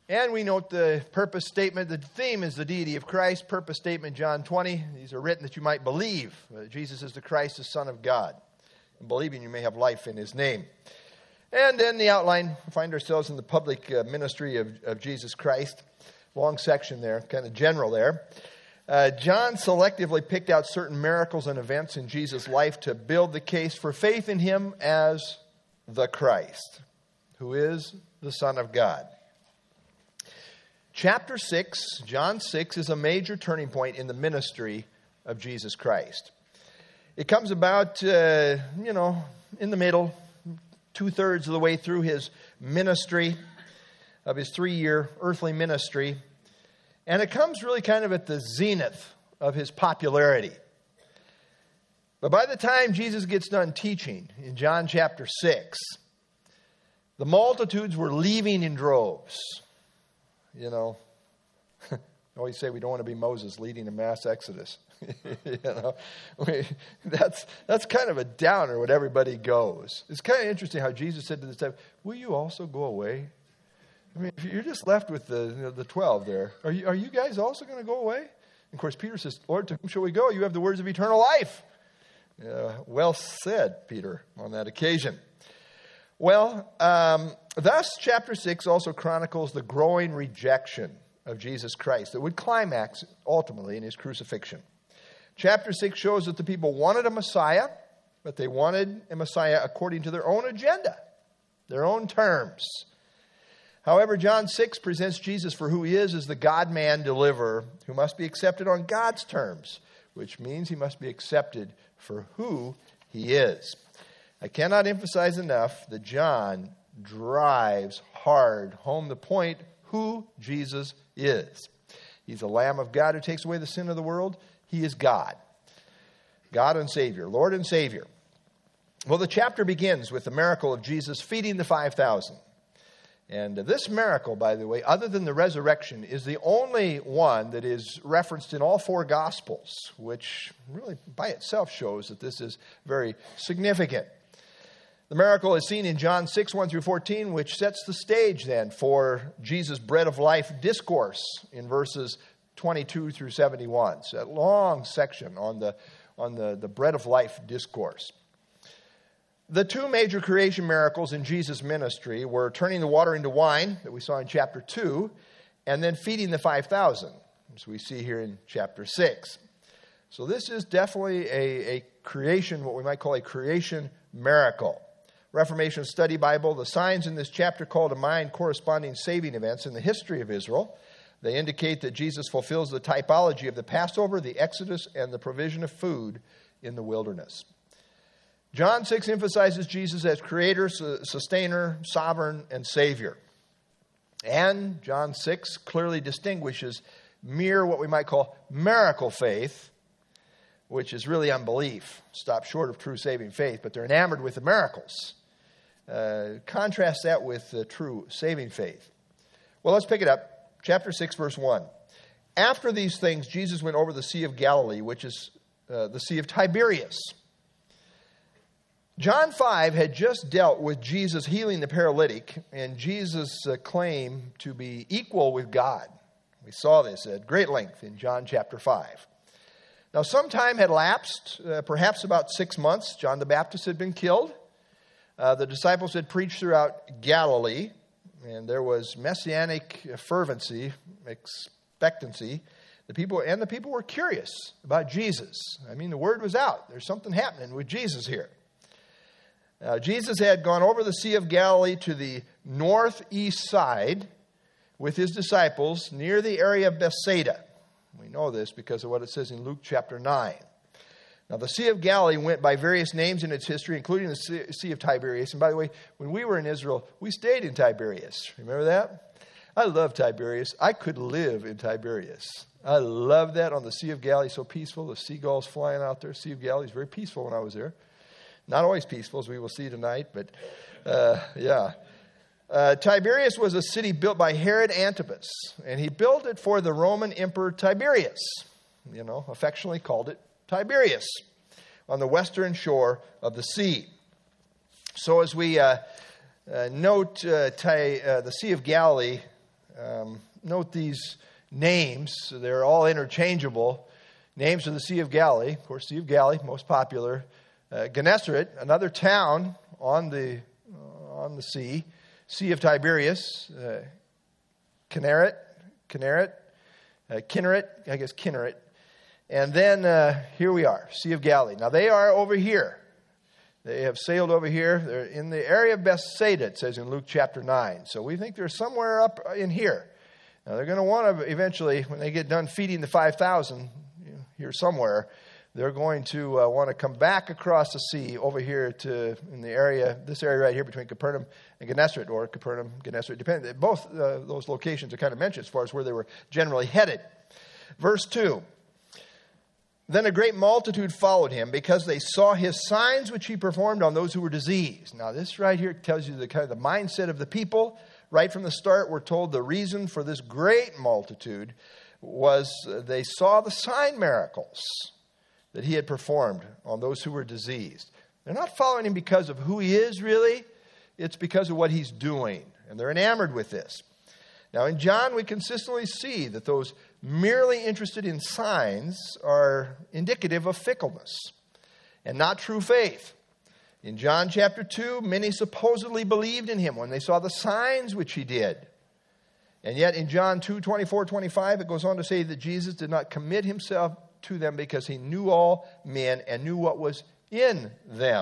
And we note the purpose statement. The theme is the deity of Christ. Purpose statement, John 20. These are written that you might believe that Jesus is the Christ, the Son of God. And believing you may have life in his name. And then the outline, we find ourselves in the public ministry of Jesus Christ. Long section there, kind of general there. John selectively picked out certain miracles and events in Jesus' life to build the case for faith in him as the Christ, who is the Son of God. Chapter 6, John 6, is a major turning point in the ministry of Jesus Christ. It comes about, in the middle, 2/3 of the way through his ministry, of his 3-year earthly ministry. And it comes really kind of at the zenith of his popularity. But by the time Jesus gets done teaching in John chapter 6, the multitudes were leaving in droves. You know, I always say we don't want to be Moses leading a mass exodus. That's kind of a downer when everybody goes. It's kind of interesting how Jesus said to the disciples, "Will you also go away?" I mean, if you're just left with the 12 there, are you guys also going to go away? And of course, Peter says, "Lord, to whom shall we go? You have the words of eternal life." Well said, Peter, on that occasion. Well, thus, chapter 6 also chronicles the growing rejection of Jesus Christ that would climax ultimately in his crucifixion. Chapter 6 shows that the people wanted a Messiah, but they wanted a Messiah according to their own agenda, their own terms. However, John 6 presents Jesus for who he is as the God-man deliverer who must be accepted on God's terms, which means he must be accepted for who he is. I cannot emphasize enough that John drives hard home the point who Jesus is. He's the Lamb of God who takes away the sin of the world. He is God. God and Savior, Lord and Savior. Well, the chapter begins with the miracle of Jesus feeding the 5,000. And this miracle, by the way, other than the resurrection, is the only one that is referenced in all 4 Gospels, which really by itself shows that this is very significant. The miracle is seen in John 6, 1 through 14, which sets the stage then for Jesus' bread of life discourse in verses 22 through 71. It's that long section on the bread of life discourse. The 2 major creation miracles in Jesus' ministry were turning the water into wine, that we saw in chapter 2, and then feeding the 5,000, as we see here in chapter 6. So this is definitely a creation, what we might call a creation miracle. Reformation Study Bible, the signs in this chapter call to mind corresponding saving events in the history of Israel. They indicate that Jesus fulfills the typology of the Passover, the Exodus, and the provision of food in the wilderness. John 6 emphasizes Jesus as creator, sustainer, sovereign, and savior. And John 6 clearly distinguishes mere, what we might call miracle faith, which is really unbelief, stopped short of true saving faith, but they're enamored with the miracles. Contrast that with true saving faith. Well, let's pick it up. Chapter 6, verse 1. After these things, Jesus went over the Sea of Galilee, which is the Sea of Tiberias. John 5 had just dealt with Jesus healing the paralytic and Jesus' claim to be equal with God. We saw this at great length in John chapter 5. Now, some time had lapsed, perhaps about 6 months. John the Baptist had been killed. The disciples had preached throughout Galilee, and there was messianic fervency, expectancy. The people were curious about Jesus. I mean, the word was out. There's something happening with Jesus here. Jesus had gone over the Sea of Galilee to the northeast side with his disciples near the area of Bethsaida. We know this because of what it says in Luke chapter 9. Now, the Sea of Galilee went by various names in its history, including the Sea of Tiberias. And by the way, when we were in Israel, we stayed in Tiberias. Remember that? I love Tiberias. I could live in Tiberias. I love that on the Sea of Galilee. So peaceful. The seagulls flying out there. Sea of Galilee is very peaceful when I was there. Not always peaceful, as we will see tonight, but yeah. Tiberias was a city built by Herod Antipas, and he built it for the Roman Emperor Tiberius, affectionately called it Tiberias, on the western shore of the sea. So as we note the Sea of Galilee, Note these names. They're all interchangeable. Names of the Sea of Galilee. Of course, Sea of Galilee, most popular. Gennesaret, another town on the sea. Sea of Tiberias. Kinneret. And then here we are, Sea of Galilee. Now they are over here. They have sailed over here. They're in the area of Bethsaida, it says in Luke chapter 9. So we think they're somewhere up in here. Now they're going to want to eventually, when they get done feeding the 5,000 here somewhere, they're going to want to come back across the sea over here to in the area, this area right here between Capernaum and Gennesaret, or Capernaum, Gennesaret, depending. Both those locations are kind of mentioned as far as where they were generally headed. Verse 2. Then a great multitude followed him because they saw his signs which he performed on those who were diseased. Now this right here tells you the kind of the mindset of the people. Right from the start, we're told the reason for this great multitude was they saw the sign miracles that he had performed on those who were diseased. They're not following him because of who he is, really. It's because of what he's doing. And they're enamored with this. Now, in John, we consistently see that those merely interested in signs are indicative of fickleness and not true faith. In John chapter 2, many supposedly believed in him when they saw the signs which he did. And yet in John 2, 24, 25, it goes on to say that Jesus did not commit himself to them because he knew all men and knew what was in them.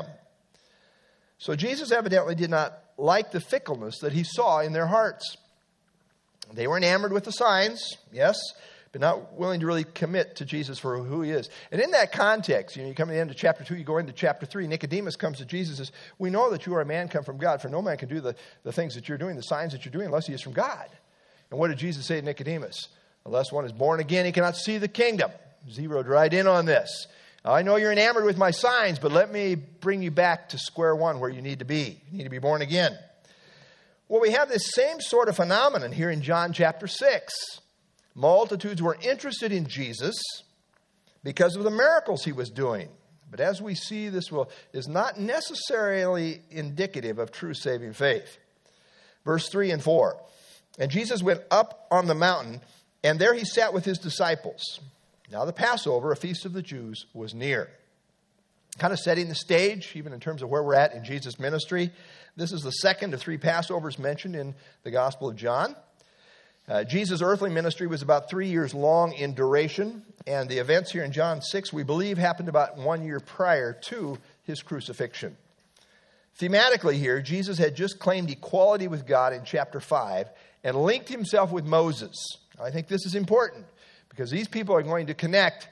So Jesus evidently did not like the fickleness that he saw in their hearts. They were enamored with the signs, yes, but not willing to really commit to Jesus for who he is. And in that context, you come to the end of chapter 2, you go into chapter 3, Nicodemus comes to Jesus and says, we know that you are a man come from God, for no man can do the things that you're doing, the signs that you're doing, unless he is from God. And what did Jesus say to Nicodemus? Unless one is born again, he cannot see the kingdom. Zeroed right in on this. I know you're enamored with my signs, but let me bring you back to square one where you need to be. You need to be born again. Well, we have this same sort of phenomenon here in John chapter 6. Multitudes were interested in Jesus because of the miracles he was doing. But as we see, this is not necessarily indicative of true saving faith. Verse 3 and 4. And Jesus went up on the mountain, and there he sat with his disciples. Now the Passover, a feast of the Jews, was near. Kind of setting the stage, even in terms of where we're at in Jesus' ministry. This is the second of 3 Passovers mentioned in the Gospel of John. Jesus' earthly ministry was about 3 years long in duration, and the events here in John 6, we believe, happened about 1 year prior to his crucifixion. Thematically here, Jesus had just claimed equality with God in chapter 5 and linked himself with Moses. I think this is important because these people are going to connect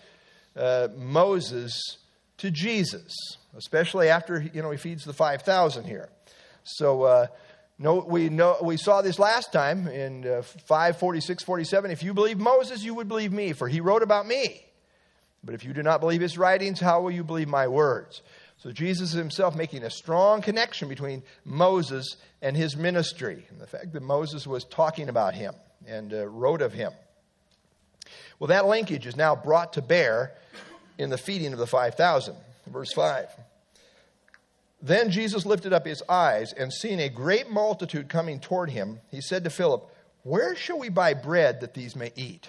Moses to Jesus, especially after he feeds the 5,000 here. So we saw this last time in 5:46-47. If you believe Moses, you would believe me, for he wrote about me. But if you do not believe his writings, how will you believe my words? So Jesus himself making a strong connection between Moses and his ministry, and the fact that Moses was talking about him and wrote of him. Well, that linkage is now brought to bear in the feeding of the 5,000. Verse 5. Then Jesus lifted up his eyes, and seeing a great multitude coming toward him, he said to Philip, where shall we buy bread that these may eat?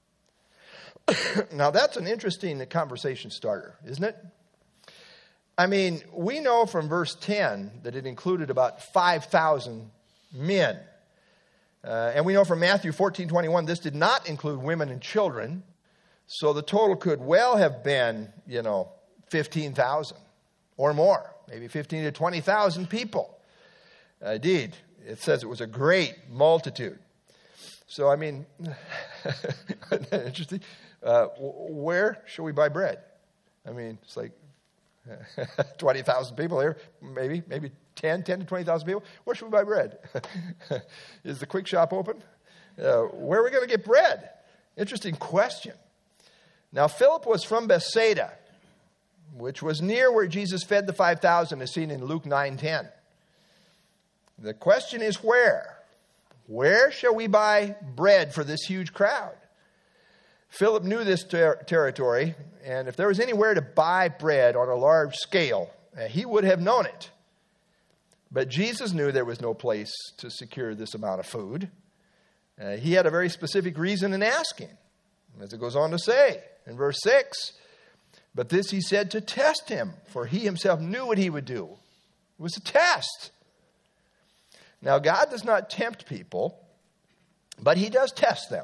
Now that's an interesting conversation starter, isn't it? I mean, we know from verse 10 that it included about 5,000 men. And we know from Matthew 14:21, this did not include women and children. So the total could well have been, 15,000 or more. Maybe 15 to 20,000 people. Indeed, it says it was a great multitude. So, I mean, isn't that interesting? Where shall we buy bread? I mean, it's like 20,000 people here, maybe 10 to 20,000 people. Where should we buy bread? Is the quick shop open? Where are we going to get bread? Interesting question. Now, Philip was from Bethsaida, which was near where Jesus fed the 5,000, as seen in Luke 9:10. The question is where? Where shall we buy bread for this huge crowd? Philip knew this territory, and if there was anywhere to buy bread on a large scale, he would have known it. But Jesus knew there was no place to secure this amount of food. He had a very specific reason in asking, as it goes on to say in verse 6. But this he said to test him, for he himself knew what he would do. It was a test. Now, God does not tempt people, but he does test them.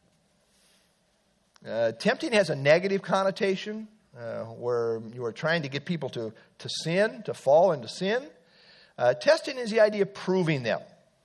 Tempting has a negative connotation, where you are trying to get people to sin, to fall into sin. Testing is the idea of proving them.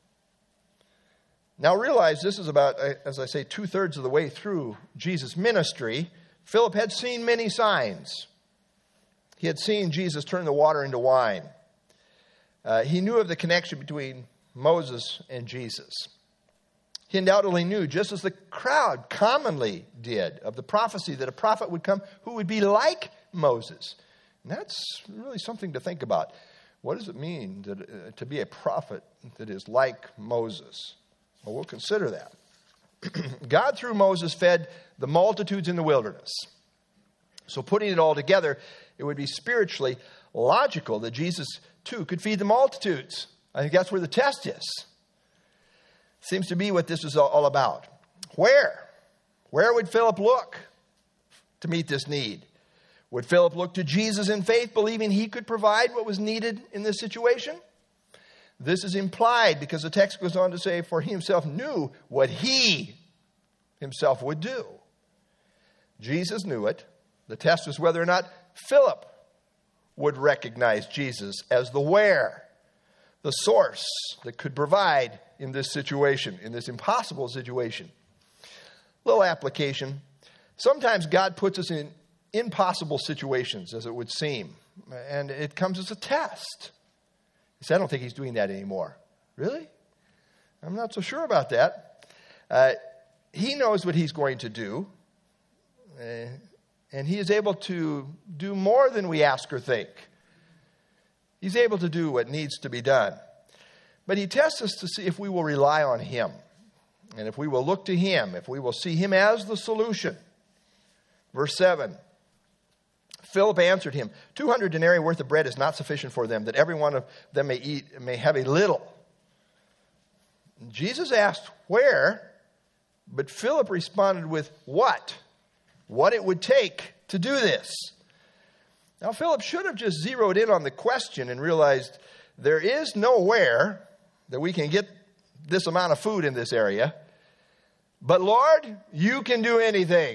Now realize this is about, as I say, 2/3 of the way through Jesus' ministry. Philip had seen many signs. He had seen Jesus turn the water into wine. He knew of the connection between Moses and Jesus. He undoubtedly knew, just as the crowd commonly did, of the prophecy that a prophet would come who would be like Moses. And that's really something to think about. What does it mean to be a prophet that is like Moses? Well, we'll consider that. God, through Moses, fed the multitudes in the wilderness. So putting it all together, it would be spiritually logical that Jesus, too, could feed the multitudes. I think that's where the test is. Seems to be what this is all about. Where? Where would Philip look to meet this need? Would Philip look to Jesus in faith, believing he could provide what was needed in this situation? This is implied because the text goes on to say, for he himself knew what he himself would do. Jesus knew it. The test was whether or not Philip would recognize Jesus as the where, the source that could provide in this situation, in this impossible situation. Little application. Sometimes God puts us in impossible situations, as it would seem, and it comes as a test. He said, I don't think he's doing that anymore. Really? I'm not so sure about that. He knows what he's going to do, and he is able to do more than we ask or think. He's able to do what needs to be done. But he tests us to see if we will rely on him, and if we will look to him, if we will see him as the solution. Verse 7. Philip answered him, 200 denarii worth of bread is not sufficient for them, that every one of them may have a little. Jesus asked where, but Philip responded with what? What it would take to do this. Now, Philip should have just zeroed in on the question and realized there is nowhere that we can get this amount of food in this area. But Lord, you can do anything.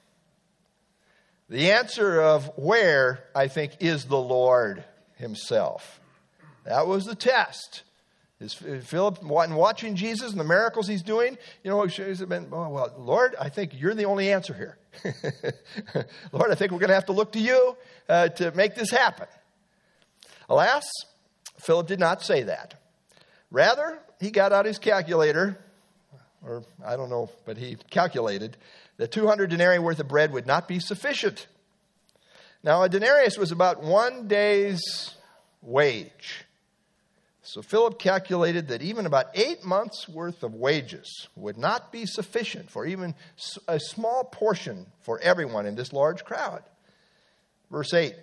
The answer of where, I think, is the Lord himself. That was the test. Is Philip, watching Jesus and the miracles he's doing, well, Lord, I think you're the only answer here. Lord, I think we're going to have to look to you to make this happen. Alas, Philip did not say that. Rather, he got out his calculator, or I don't know, but he calculated that 200 denarii worth of bread would not be sufficient. Now, a denarius was about 1 day's wage. So Philip calculated that even about 8 months' worth of wages would not be sufficient for even a small portion for everyone in this large crowd. Verse 8.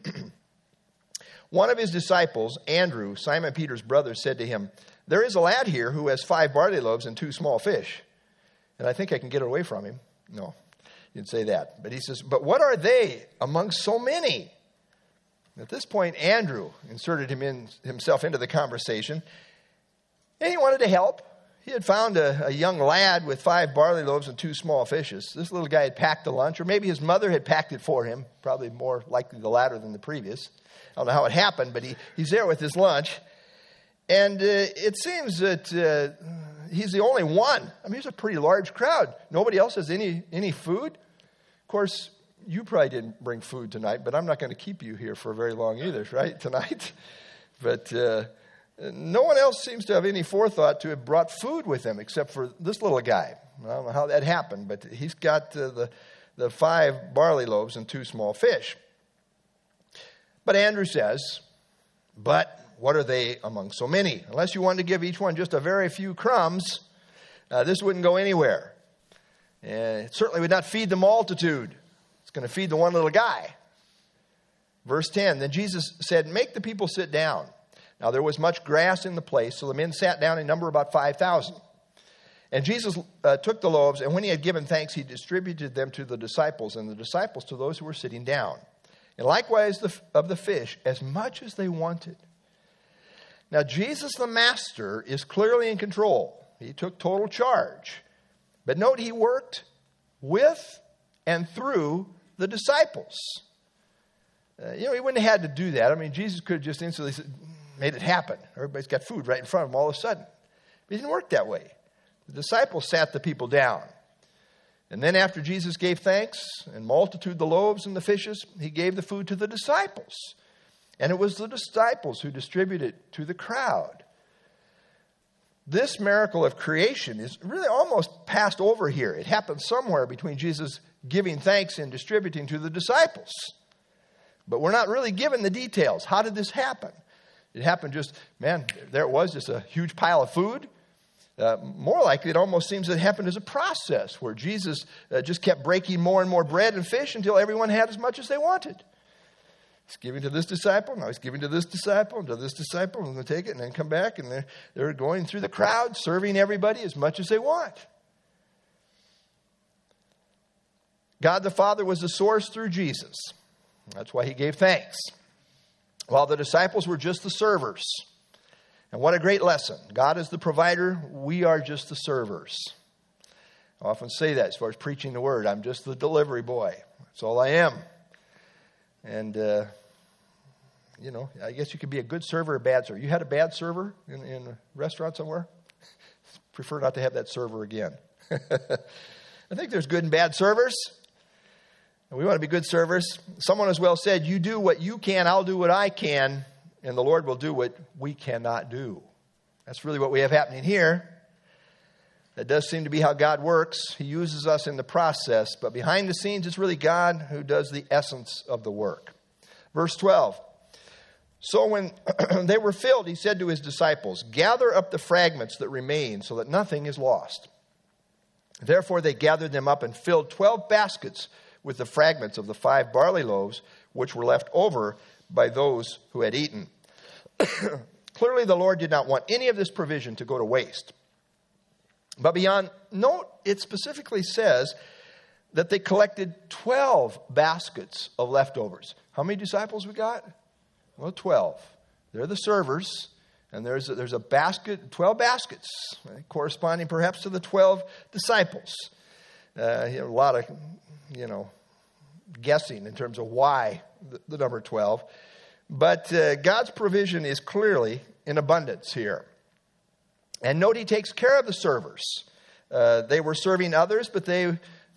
One of his disciples, Andrew, Simon Peter's brother, said to him, there is a lad here who has 5 barley loaves and 2 small fish, and I think I can get it away from him. No, he didn't say that. But he says, but what are they among so many? At this point, Andrew inserted himself into the conversation, and he wanted to help. He had found a young lad with 5 barley loaves and 2 small fishes. This little guy had packed the lunch, or maybe his mother had packed it for him, probably more likely the latter than the previous. I don't know how it happened, but he's there with his lunch. And it seems that he's the only one. I mean, it's a pretty large crowd. Nobody else has any food. Of course, you probably didn't bring food tonight, but I'm not going to keep you here for very long either, right, tonight? But no one else seems to have any forethought to have brought food with them except for this little guy. I don't know how that happened, but he's got the 5 barley loaves and 2 small fish. But Andrew says, but what are they among so many? Unless you wanted to give each one just a very few crumbs, this wouldn't go anywhere. It certainly would not feed the multitude. It's going to feed the one little guy. Verse 10, then Jesus said, make the people sit down. Now there was much grass in the place, so the men sat down in number about 5,000. And Jesus took the loaves, and when he had given thanks, he distributed them to the disciples, and the disciples to those who were sitting down. And likewise of the fish, as much as they wanted. Now, Jesus the Master is clearly in control. He took total charge. But note, he worked with and through the disciples. He wouldn't have had to do that. I mean, Jesus could have just instantly made it happen. Everybody's got food right in front of them all of a sudden. But it didn't work that way. The disciples sat the people down. And then after Jesus gave thanks and multitude the loaves and the fishes, he gave the food to the disciples. And it was the disciples who distributed it to the crowd. This miracle of creation is really almost passed over here. It happened somewhere between Jesus giving thanks and distributing to the disciples. But we're not really given the details. How did this happen? It happened just, there it was, just a huge pile of food. More likely, it almost seems it happened as a process where Jesus just kept breaking more and more bread and fish until everyone had as much as they wanted. He's giving to this disciple, now he's giving to this disciple, and to this disciple, and they'll take it and then come back, and they're going through the crowd, serving everybody as much as they want. God the Father was the source through Jesus. That's why he gave thanks. While the disciples were just the servers. And what a great lesson. God is the provider. We are just the servers. I often say that as far as preaching the word. I'm just the delivery boy. That's all I am. And, I guess you could be a good server or a bad server. You had a bad server in a restaurant somewhere? Prefer not to have that server again. I think there's good and bad servers. And we want to be good servers. Someone has well said, you do what you can, I'll do what I can, and the Lord will do what we cannot do. That's really what we have happening here. That does seem to be how God works. He uses us in the process, but behind the scenes, it's really God who does the essence of the work. Verse 12. So when they were filled, he said to his disciples, gather up the fragments that remain so that nothing is lost. Therefore they gathered them up and filled 12 baskets with the fragments of the 5 barley loaves, which were left over by those who had eaten. Clearly the Lord did not want any of this provision to go to waste. But note, it specifically says that they collected 12 baskets of leftovers. How many disciples we got? Well, 12. They're the servers, and there's a basket, 12 baskets, corresponding perhaps to the 12 disciples. A lot of, guessing in terms of why the number 12. But God's provision is clearly in abundance here. And note, he takes care of the servers. They were serving others, but they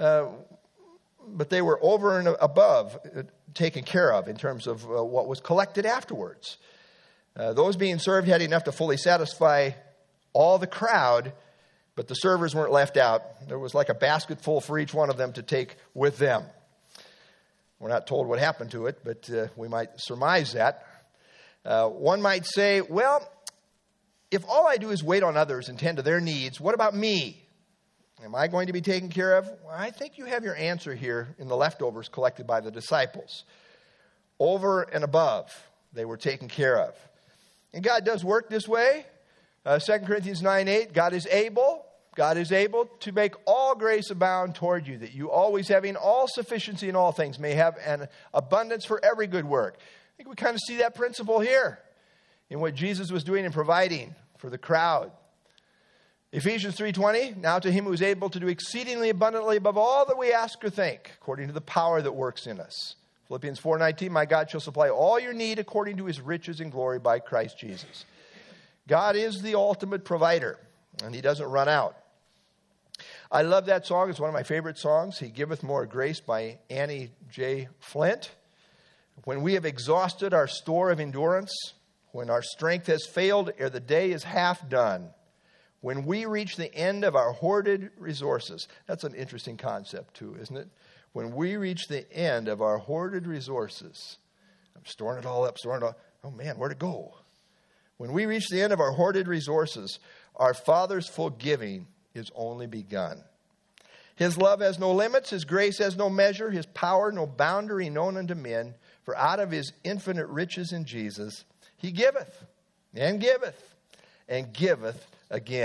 were over and above taken care of in terms of what was collected afterwards. Those being served had enough to fully satisfy all the crowd, but the servers weren't left out. There was like a basket full for each one of them to take with them. We're not told what happened to it, but we might surmise that. One might say, well, if all I do is wait on others and tend to their needs, what about me? Am I going to be taken care of? Well, I think you have your answer here in the leftovers collected by the disciples. Over and above, they were taken care of. And God does work this way. 2 Corinthians 9:8, God is able to make all grace abound toward you, that you always having all sufficiency in all things may have an abundance for every good work. I think we kind of see that principle here in what Jesus was doing and providing for the crowd. Ephesians 3:20, now to him who is able to do exceedingly abundantly above all that we ask or think, according to the power that works in us. Philippians 4:19, my God shall supply all your need according to his riches and glory by Christ Jesus. God is the ultimate provider, and he doesn't run out. I love that song. It's one of my favorite songs, He Giveth More Grace by Annie J. Flint. When we have exhausted our store of endurance, when our strength has failed ere the day is half done, when we reach the end of our hoarded resources. That's an interesting concept too, isn't it? When we reach the end of our hoarded resources. I'm storing it all up, Oh man, where'd it go? When we reach the end of our hoarded resources, our Father's full giving is only begun. His love has no limits. His grace has no measure. His power no boundary known unto men. For out of his infinite riches in Jesus, he giveth and giveth and giveth again.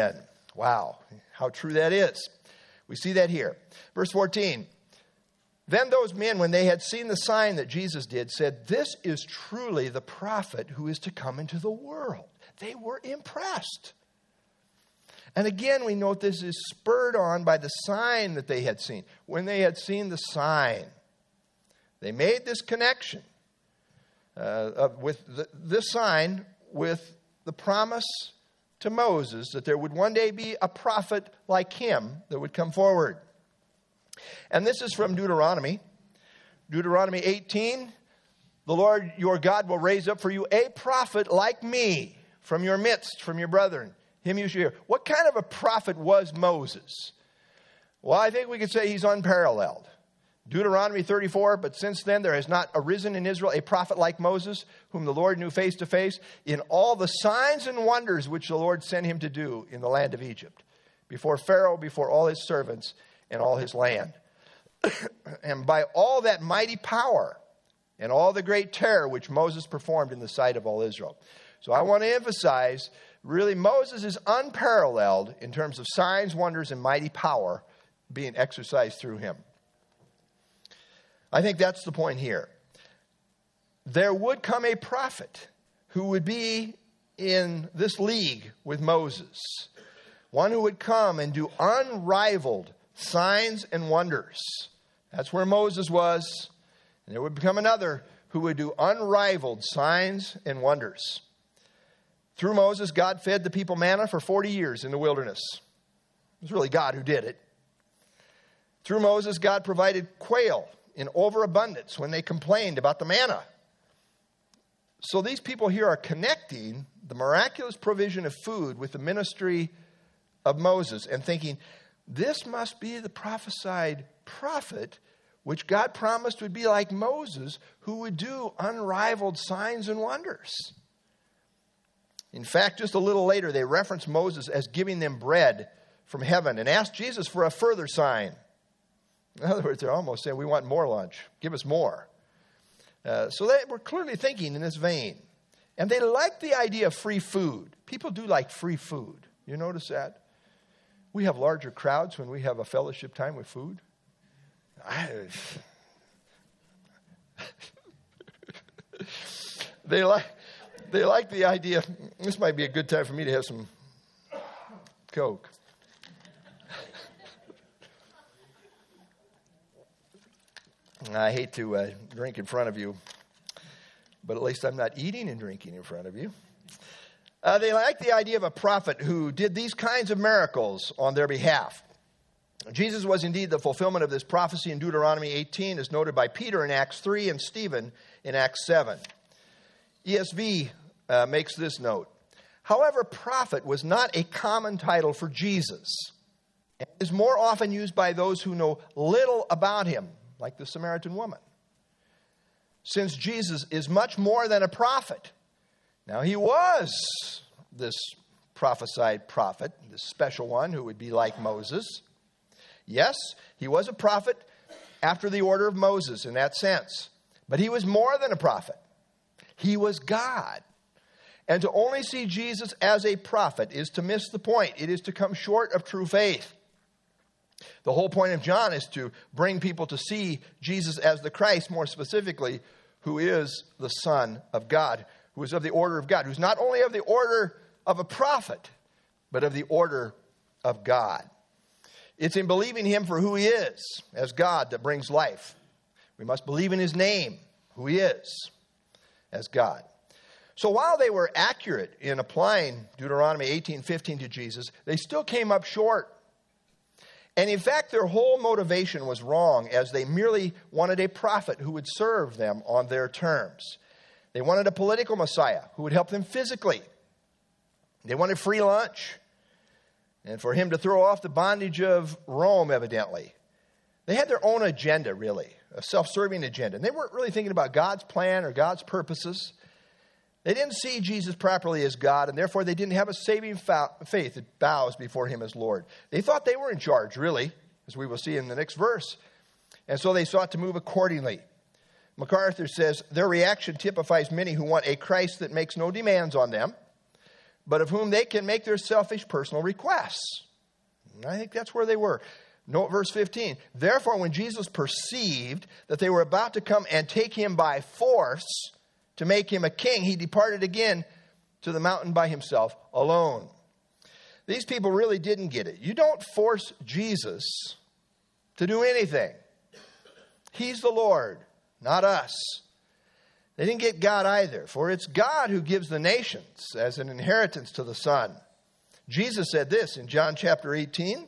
Wow, how true that is. We see that here. Verse 14. Then those men, when they had seen the sign that Jesus did, said, "This is truly the prophet who is to come into the world." They were impressed. And again, we note this is spurred on by the sign that they had seen. When they had seen the sign, they made this connection with this sign with the promise to Moses that there would one day be a prophet like him that would come forward. And this is from Deuteronomy. Deuteronomy 18, "The Lord your God will raise up for you a prophet like me from your midst, from your brethren. Him you shall hear." What kind of a prophet was Moses? Well, I think we could say he's unparalleled. Deuteronomy 34, "But since then there has not arisen in Israel a prophet like Moses, whom the Lord knew face to face, in all the signs and wonders which the Lord sent him to do in the land of Egypt, before Pharaoh, before all his servants, and all his land. And by all that mighty power and all the great terror which Moses performed in the sight of all Israel." So I want to emphasize, really, Moses is unparalleled in terms of signs, wonders, and mighty power being exercised through him. I think that's the point here. There would come a prophet who would be in this league with Moses. One who would come and do unrivaled signs and wonders. That's where Moses was. And there would become another who would do unrivaled signs and wonders. Through Moses, God fed the people manna for 40 years in the wilderness. It was really God who did it. Through Moses, God provided quail in overabundance when they complained about the manna. So these people here are connecting the miraculous provision of food with the ministry of Moses and thinking, this must be the prophesied prophet which God promised would be like Moses, who would do unrivaled signs and wonders. In fact, just a little later, they reference Moses as giving them bread from heaven and asked Jesus for a further sign. In other words, they're almost saying, we want more lunch. Give us more. So they were clearly thinking in this vein. And they liked the idea of free food. People do like free food. You notice that? We have larger crowds when we have a fellowship time with food. They like the idea. This might be a good time for me to have some Coke. I hate to drink in front of you, but at least I'm not eating and drinking in front of you. They like the idea of a prophet who did these kinds of miracles on their behalf. Jesus was indeed the fulfillment of this prophecy in Deuteronomy 18, as noted by Peter in Acts 3 and Stephen in Acts 7. ESV makes this note. However, prophet was not a common title for Jesus. It is more often used by those who know little about him, like the Samaritan woman. Since Jesus is much more than a prophet. Now, he was this prophesied prophet, this special one who would be like Moses. Yes, he was a prophet after the order of Moses in that sense. But he was more than a prophet. He was God. And to only see Jesus as a prophet is to miss the point. It is to come short of true faith. The whole point of John is to bring people to see Jesus as the Christ, more specifically, who is the Son of God, who is of the order of God, who's not only of the order of a prophet, but of the order of God. It's in believing him for who he is, as God, that brings life. We must believe in his name, who he is, as God. So while they were accurate in applying Deuteronomy 18:15 to Jesus, they still came up short. And in fact, their whole motivation was wrong, as they merely wanted a prophet who would serve them on their terms. They wanted a political Messiah who would help them physically. They wanted free lunch, and for him to throw off the bondage of Rome, evidently. They had their own agenda, really, a self-serving agenda. And they weren't really thinking about God's plan or God's purposes. They didn't see Jesus properly as God, and therefore they didn't have a saving faith that bows before him as Lord. They thought they were in charge, really, as we will see in the next verse. And so they sought to move accordingly. MacArthur says, their reaction typifies many who want a Christ that makes no demands on them, but of whom they can make their selfish personal requests. And I think that's where they were. Note verse 15. Therefore, when Jesus perceived that they were about to come and take him by force to make him a king, he departed again to the mountain by himself alone. These people really didn't get it. You don't force Jesus to do anything. He's the Lord, not us. They didn't get God either, for it's God who gives the nations as an inheritance to the Son. Jesus said this in John chapter 18.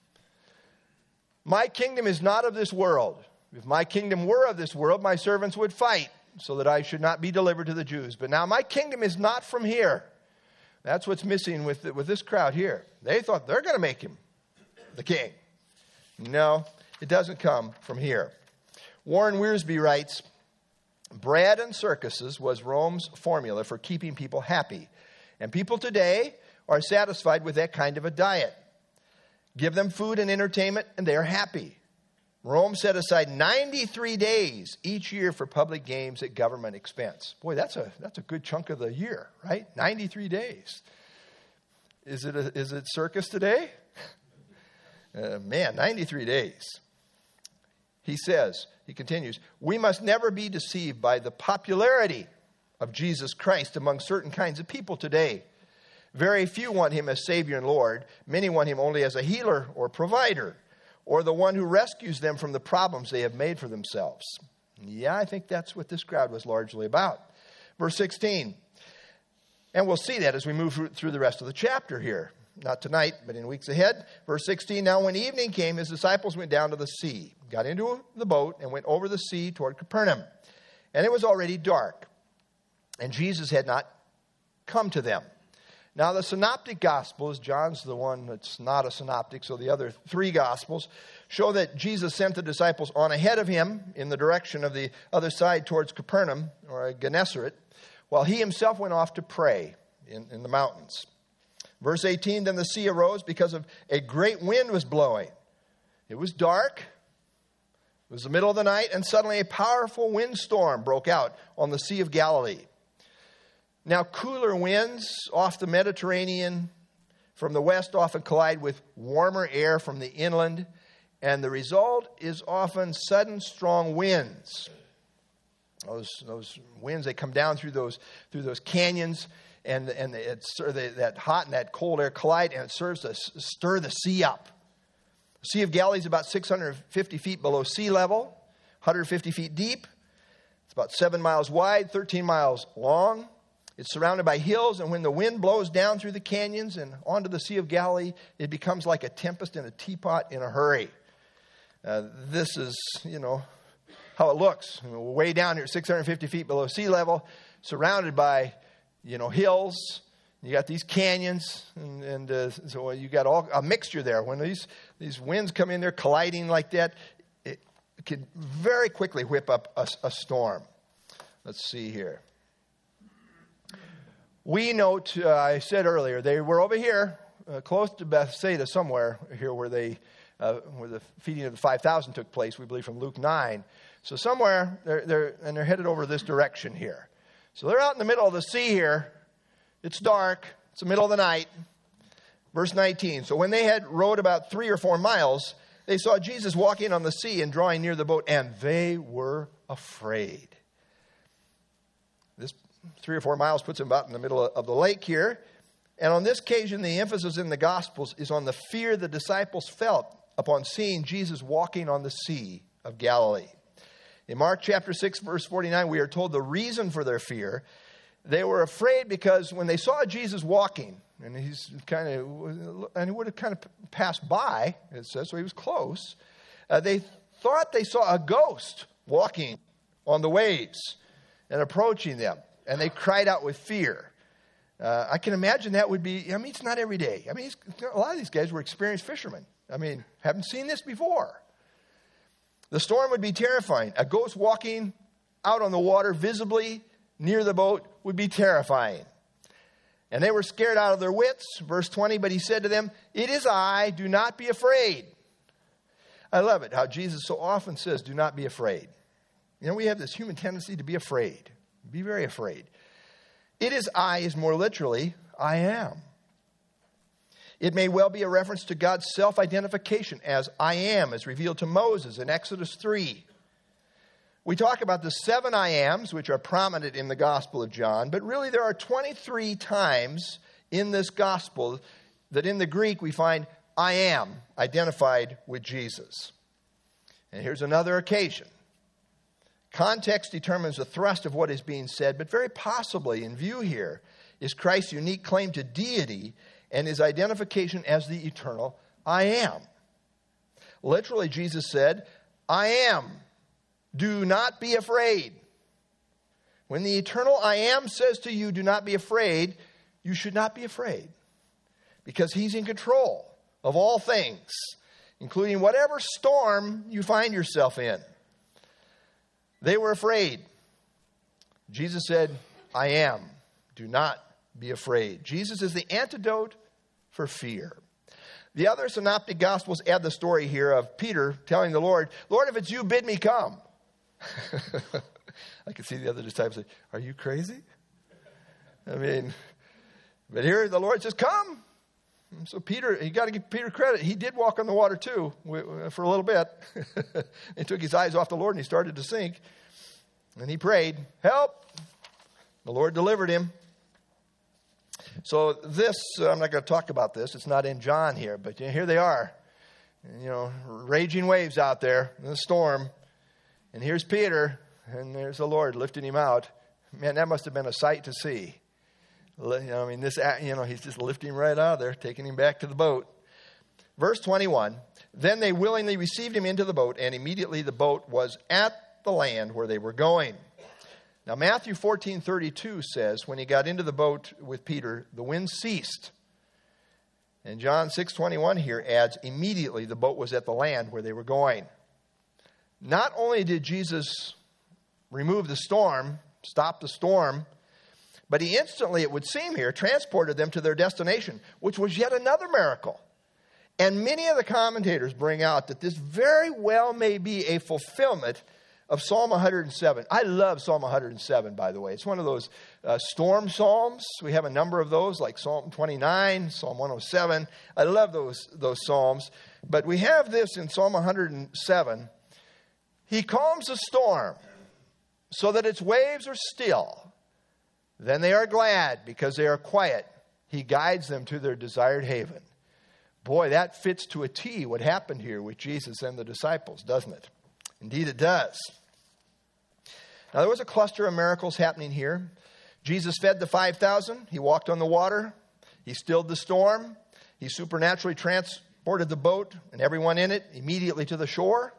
My kingdom is not of this world. If my kingdom were of this world, my servants would fight so that I should not be delivered to the Jews. But now my kingdom is not from here. That's what's missing with this crowd here. They thought they're going to make him the king. No, it doesn't come from here. Warren Wiersbe writes, bread and circuses was Rome's formula for keeping people happy. And people today are satisfied with that kind of a diet. Give them food and entertainment and they are happy. Rome set aside 93 days each year for public games at government expense. Boy, that's a good chunk of the year, right? 93 days. Is it circus today? Man, 93 days. He continues, we must never be deceived by the popularity of Jesus Christ among certain kinds of people today. Very few want him as Savior and Lord. Many want him only as a healer or provider, or the one who rescues them from the problems they have made for themselves. Yeah, I think that's what this crowd was largely about. Verse 16. And we'll see that as we move through the rest of the chapter here. Not tonight, but in weeks ahead. Verse 16. Now when evening came, his disciples went down to the sea, got into the boat, and went over the sea toward Capernaum. And it was already dark, and Jesus had not come to them. Now, the synoptic gospels, John's the one that's not a synoptic, so the other three gospels show that Jesus sent the disciples on ahead of him in the direction of the other side towards Capernaum, or Gennesaret, while he himself went off to pray in the mountains. Verse 18, then the sea arose because of a great wind was blowing. It was dark. It was the middle of the night, and suddenly a powerful windstorm broke out on the Sea of Galilee. Now, cooler winds off the Mediterranean from the west often collide with warmer air from the inland, and the result is often sudden, strong winds. Those winds, they come down through those canyons, and that hot and that cold air collide, and it serves to stir the sea up. The Sea of Galilee is about 650 feet below sea level, 150 feet deep. It's about 7 miles wide, 13 miles long. It's surrounded by hills, and when the wind blows down through the canyons and onto the Sea of Galilee, it becomes like a tempest in a teapot in a hurry. This is, how it looks. Way down here, 650 feet below sea level, surrounded by, hills. You got these canyons, and so you got a mixture there. When these winds come in there colliding like that, it can very quickly whip up a storm. Let's see here. We note, I said earlier, they were over here, close to Bethsaida somewhere here where the feeding of the 5,000 took place, we believe from Luke 9. So somewhere, they're headed over this direction here. So they're out in the middle of the sea here. It's dark. It's the middle of the night. Verse 19. So when they had rowed about 3 or 4 miles, they saw Jesus walking on the sea and drawing near the boat, and they were afraid. This 3 or 4 miles puts them about in the middle of the lake here. And on this occasion, the emphasis in the Gospels is on the fear the disciples felt upon seeing Jesus walking on the Sea of Galilee. In Mark chapter 6, verse 49, we are told the reason for their fear. They were afraid because when they saw Jesus walking, and he would have kind of passed by, it says, so he was close, they thought they saw a ghost walking on the waves and approaching them. And they cried out with fear. I can imagine that would be, it's not every day. A lot of these guys were experienced fishermen. Haven't seen this before. The storm would be terrifying. A ghost walking out on the water visibly near the boat would be terrifying. And they were scared out of their wits. Verse 20, but he said to them, it is I, do not be afraid. I love it how Jesus so often says, do not be afraid. We have this human tendency to be afraid. Be very afraid. It is I is more literally, I am. It may well be a reference to God's self-identification as I am, as revealed to Moses in Exodus 3. We talk about the 7 I ams, which are prominent in the Gospel of John, but really there are 23 times in this Gospel that in the Greek we find I am identified with Jesus. And here's another occasion. Context determines the thrust of what is being said, but very possibly in view here is Christ's unique claim to deity and his identification as the eternal I am. Literally, Jesus said, I am. Do not be afraid. When the eternal I am says to you, do not be afraid, you should not be afraid. Because he's in control of all things, including whatever storm you find yourself in. They were afraid. Jesus said, I am. Do not be afraid. Jesus is the antidote for fear. The other synoptic gospels add the story here of Peter telling the Lord, Lord, if it's you, bid me come. I can see the other disciples say, are you crazy? But here the Lord says, come. And so Peter, you got to give Peter credit. He did walk on the water too for a little bit. He took his eyes off the Lord and he started to sink. And he prayed, help. The Lord delivered him. So this, I'm not going to talk about this. It's not in John here, but here they are. Raging waves out there in the storm. And here's Peter, and there's the Lord lifting him out. Man, that must have been a sight to see. He's just lifting him right out of there, taking him back to the boat. Verse 21, then they willingly received him into the boat, and immediately the boat was at the land where they were going. Now, Matthew 14:32 says, when he got into the boat with Peter, the wind ceased. And John 6:21 here adds, immediately the boat was at the land where they were going. Not only did Jesus remove the storm, stop the storm, but he instantly, it would seem here, transported them to their destination, which was yet another miracle. And many of the commentators bring out that this very well may be a fulfillment of Psalm 107. I love Psalm 107, by the way. It's one of those storm psalms. We have a number of those, like Psalm 29, Psalm 107. I love those psalms. But we have this in Psalm 107. He calms the storm so that its waves are still. Then they are glad because they are quiet. He guides them to their desired haven. Boy, that fits to a T what happened here with Jesus and the disciples, doesn't it? Indeed it does. Now there was a cluster of miracles happening here. Jesus fed the 5,000. He walked on the water. He stilled the storm. He supernaturally transported the boat and everyone in it immediately to the shore.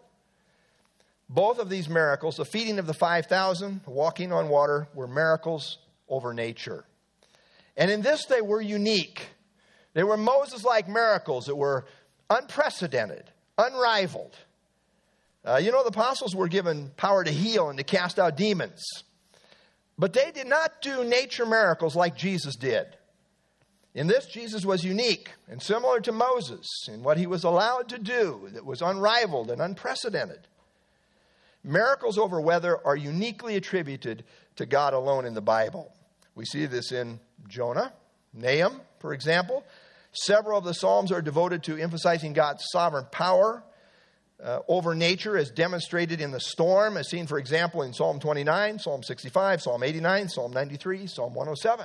Both of these miracles, the feeding of the 5,000, walking on water, were miracles over nature. And in this they were unique. They were Moses-like miracles that were unprecedented, unrivaled. The apostles were given power to heal and to cast out demons. But they did not do nature miracles like Jesus did. In this, Jesus was unique and similar to Moses in what he was allowed to do that was unrivaled and unprecedented. Miracles over weather are uniquely attributed to God alone in the Bible. We see this in Jonah, Nahum, for example. Several of the Psalms are devoted to emphasizing God's sovereign power over nature as demonstrated in the storm, as seen, for example, in Psalm 29, Psalm 65, Psalm 89, Psalm 93, Psalm 107.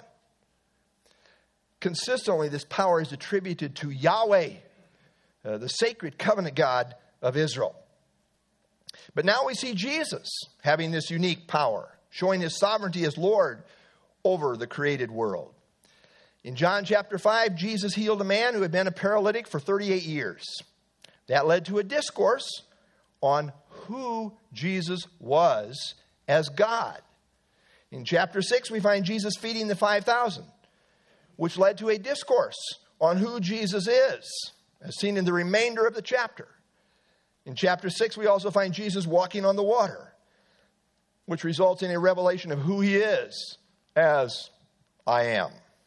Consistently, this power is attributed to Yahweh, the sacred covenant God of Israel. But now we see Jesus having this unique power, showing his sovereignty as Lord over the created world. In John chapter 5, Jesus healed a man who had been a paralytic for 38 years. That led to a discourse on who Jesus was as God. In chapter 6, we find Jesus feeding the 5,000, which led to a discourse on who Jesus is, as seen in the remainder of the chapter. In chapter 6, we also find Jesus walking on the water, which results in a revelation of who he is as I am.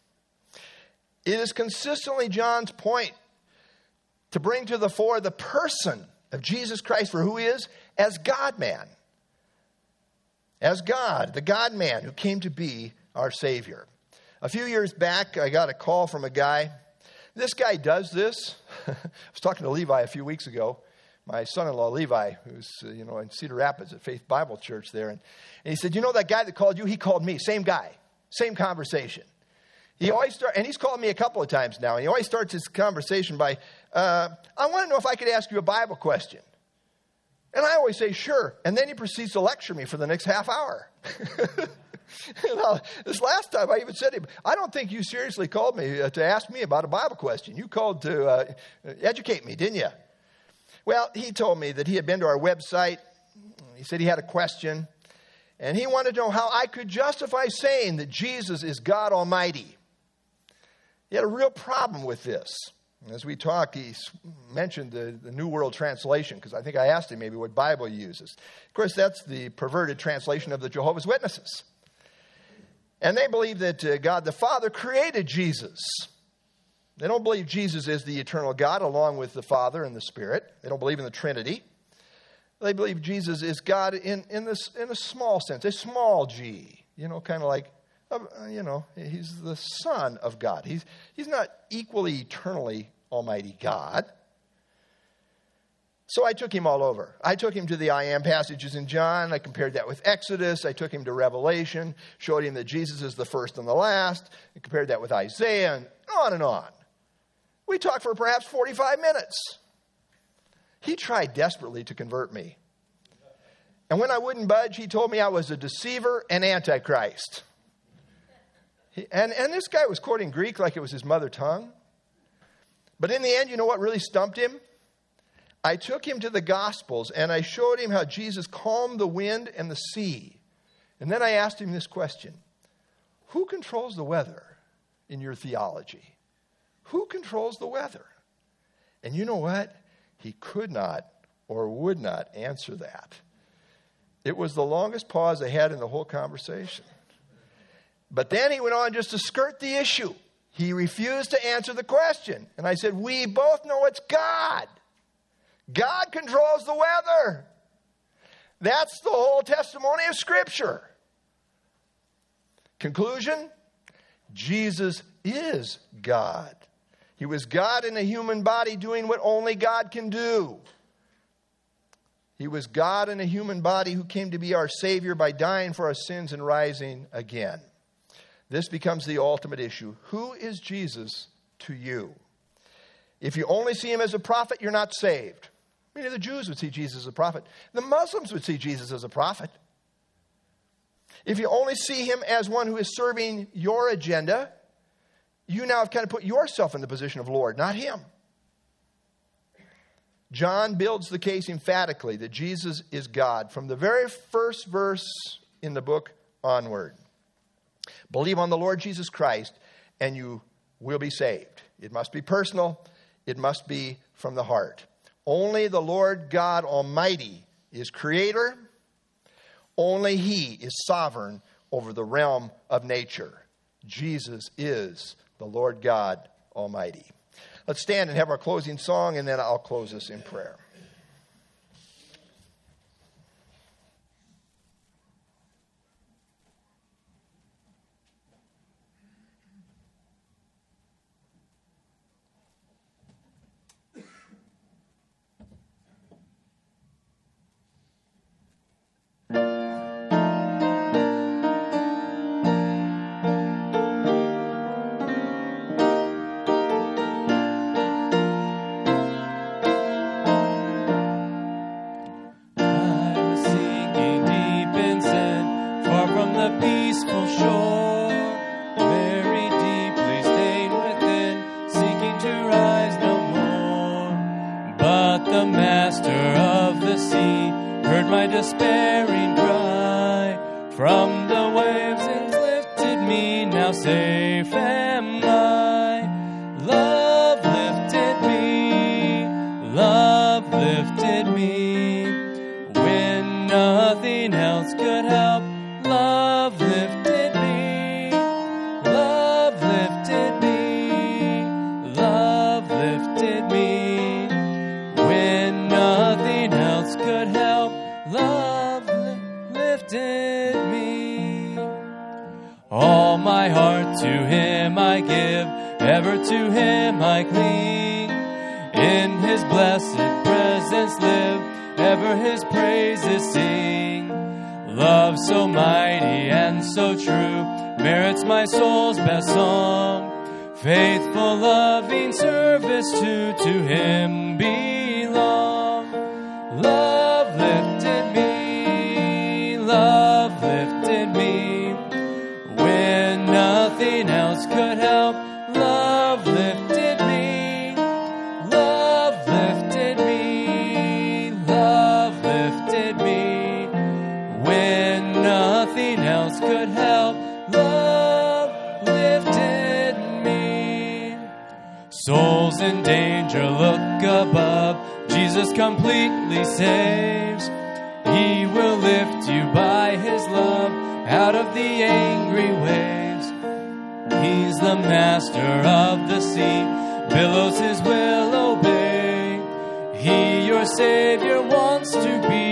It is consistently John's point to bring to the fore the person of Jesus Christ for who he is as God-man. As God, the God-man who came to be our Savior. A few years back, I got a call from a guy. This guy does this. I was talking to Levi a few weeks ago, my son-in-law Levi, who's in Cedar Rapids at Faith Bible Church there. And he said, that guy that called you, he called me. Same guy, same conversation. He always and he's called me a couple of times now. And he always starts his conversation by, I want to know if I could ask you a Bible question. And I always say, sure. And then he proceeds to lecture me for the next half hour. This last time I even said to him, I don't think you seriously called me to ask me about a Bible question. You called to educate me, didn't you? Well, he told me that he had been to our website. He said he had a question. And he wanted to know how I could justify saying that Jesus is God Almighty. He had a real problem with this. As we talked, he mentioned the New World Translation, because I think I asked him maybe what Bible he uses. Of course, that's the perverted translation of the Jehovah's Witnesses. And they believe that God the Father created Jesus. They don't believe Jesus is the eternal God along with the Father and the Spirit. They don't believe in the Trinity. They believe Jesus is God in a small sense, a small g, kind of like, he's the Son of God. He's not equally eternally Almighty God. So I took him all over. I took him to the I am passages in John. I compared that with Exodus. I took him to Revelation, showed him that Jesus is the first and the last. I compared that with Isaiah, and on and on. We talked for perhaps 45 minutes. He tried desperately to convert me. And when I wouldn't budge, he told me I was a deceiver and antichrist. And this guy was quoting Greek like it was his mother tongue. But in the end, you know what really stumped him? I took him to the Gospels and I showed him how Jesus calmed the wind and the sea. And then I asked him this question. Who controls the weather in your theology? Who controls the weather? And you know what? He could not or would not answer that. It was the longest pause I had in the whole conversation. But then he went on just to skirt the issue. He refused to answer the question. And I said, we both know it's God. God controls the weather. That's the whole testimony of Scripture. Conclusion, Jesus is God. He was God in a human body doing what only God can do. He was God in a human body who came to be our Savior by dying for our sins and rising again. This becomes the ultimate issue. Who is Jesus to you? If you only see him as a prophet, you're not saved. Many of the Jews would see Jesus as a prophet. The Muslims would see Jesus as a prophet. If you only see him as one who is serving your agenda, you now have kind of put yourself in the position of Lord, not him. John builds the case emphatically that Jesus is God from the very first verse in the book onward. Believe on the Lord Jesus Christ and you will be saved. It must be personal. It must be from the heart. Only the Lord God Almighty is creator. Only he is sovereign over the realm of nature. Jesus is the Lord God Almighty. Let's stand and have our closing song, and then I'll close us in prayer. Despairing cry from the waves, it lifted me, now safe am I. Love lifted me, when nothing else could help. Love lifted me, love lifted me, love lifted me, when nothing else could help. Love lifted me. All my heart to him live, ever his praises sing. Love so mighty and so true merits my soul's best song. Faithful, loving service to him belong. Love lifted me, love lifted me, when nothing else could help. Love lifted me, love lifted me, love lifted me, when nothing else could help. Love lifted me. Souls in danger, look above. Jesus completely saves. He will lift you by his love out of the angry waves. He's the master of the sea, billows his will obey. He, your Savior, wants to be